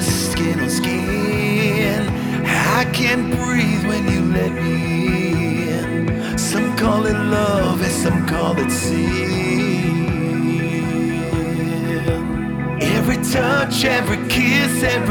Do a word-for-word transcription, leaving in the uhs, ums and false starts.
skin on skin. I can't breathe when you let me in. Some call it love and some call it sin. Every touch, every kiss, every